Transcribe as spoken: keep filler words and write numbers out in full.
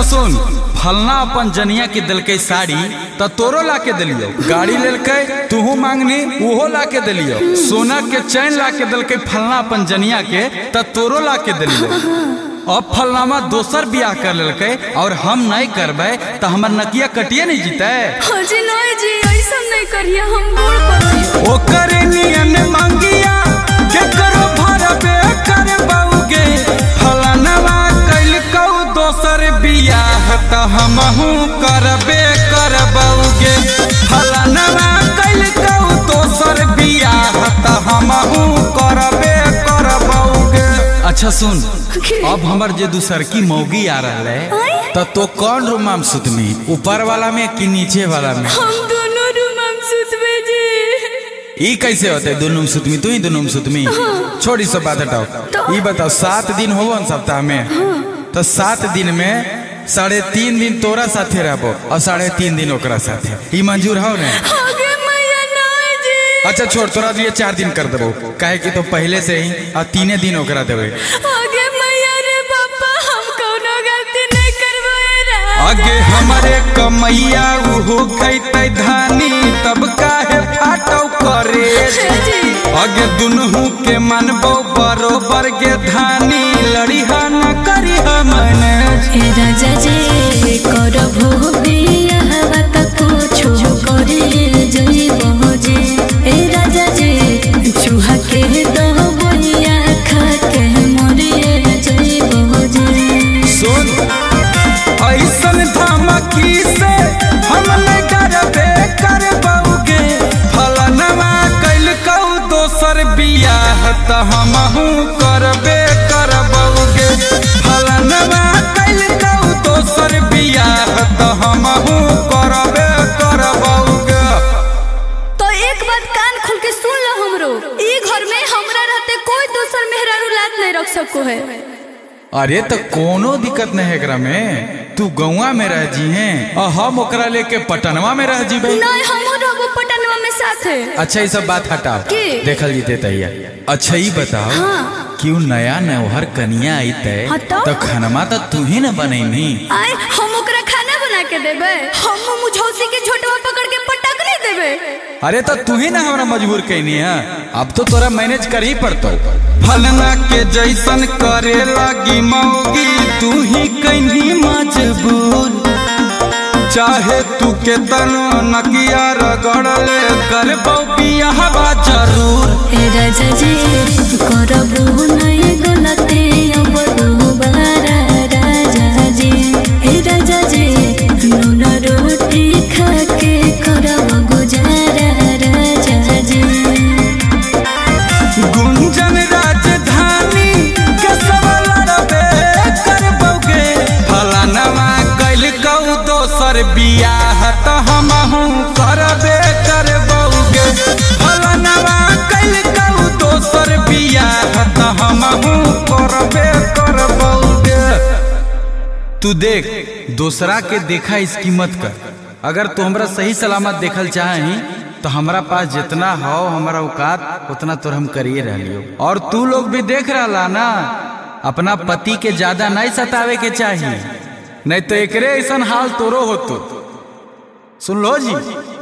सुन, फलना अपन जनिया के दिल के साड़ी तो तोरो ला के दिलियो, गाड़ी लेल के तूहू मांगनी उहो ला के दिलियो, सोना के चैन ला के दिल के फलना अपन जनिया के तो तोरो ला के दिलियो। अब फलनामा दोसर बियाह कर लेलके और हम नहीं करबे तो हमर नकिया कटिए नहीं जीते। हाँ जी नहीं जी, ऐसा नहीं करिए, हम गोड़ पड़िए। ओ करे नियन मांगिया के करो भरबे कर बाऊगे, फलनवा कैल को दोसर बियाह तो हमहू करबे कर बाऊगे, फलनवा कैल को दोसर बियाह तो हमहू करबे कर बाऊगे। अच्छा सुन, अब हमर जे दूसर की मौगी आ रहा है तो तो कौन रूम में सुतमी, ऊपर वाला में कि नीचे वाला में? हम दोनों रूम में सुतबे जी। ई कैसे होते दोनों में सुतमी, तू ही दोनों में सुतमी? हाँ। छोड़ी सब बात हटाओ, तो... ई बताओ सात दिन हो सप्ताह में, हाँ। तो सात दिन में साढ़े तीन दिन तोरा साथे रहबो और साढ़े तीन दिन ओकरा साथे, ई मंजूर हो ने? अच्छा छोड़, तोरा लिए चार दिन कर देबो, काहे कि तो पहले से ही आ तीने दिन ओकरा देबे। आगे मैया रे बापा, हम कोनो गलती नहीं करबे रे। आगे हमारे कमैया उहो खैतै धानी, तब काहे फाटौ करे। आगे दुनहु के मनबो बरोबर के धानी, लड़िहा न करी हमने। ए राजा जी करबो बियाह त कुछो करे जइबो जी। ए राजा जी चूहा के दो बोलिया खा के मरिए जइबो जी। सुन ऐसन धमकी से हम न करबे करबौगे, फलनवा कैल को दोसर बियाह त हमहू करबे करबौगे, फलनवा कैल को दोसर बियाह त हमहू करबे करबौगे। तो एक बात कान खोल के सुन लो हमरो, ई घर में हमरा रहते कोई दूसर मेहरारू लात नहीं रख सको है। अरे तो कोनो दिक्कत नहीं है एकरा में, तू गौवा में रह जी हैं और हम ओकरा लेके पटनवा में रह जीबे। नहीं हम रहबो पटनवा में साथ है। अच्छा ये सब बात हटाओ, देखल जीते तैया। अच्छा ही बताओ, हाँ। क्यों नया नौहर कनिया आई तय तो खानमा तो तू ही न बनैनी। आए हम ओकरा खाना बना के देबे, हम मुझौसी के छोटवा पकड़ के पटक नहीं देबे। अरे तो तू ही ना हमरा मजबूर कैनी है, अब तो तोरा मैनेज कर ही पड़तो। फलना के जैसन करे लगी मौगी, तू ही कैनी मजबूर, चाहे तू के तनो नकिया रगड़ले करबो बियाह जरूर। ए राजा जी करबो नहीं गलती अब दोबारा राजा जी। ए राजा जी नून रोटी खा के करबो गुजारा राजा जी। गुंजन राजधानी के सवाल रबे करबोगे, फलनवा कैल को दोसर बियाह त हमहू करबे करबोगे, फलनवा कैल को दोसर बियाह त हमहू करबे करबोगे। तू देख दूसरा के देखा इसकी मत कर, अगर तू हमरा सही सलामत देखल चाही तो हमरा पास जितना हो हमारा औकात उतना तो हम करिए रहियो। और तू लोग भी देख रहा ना, अपना पति के ज्यादा नहीं सतावे के चाहिए, नहीं तो एकरे ऐसा हाल तोरो होतो। सुन लो जी।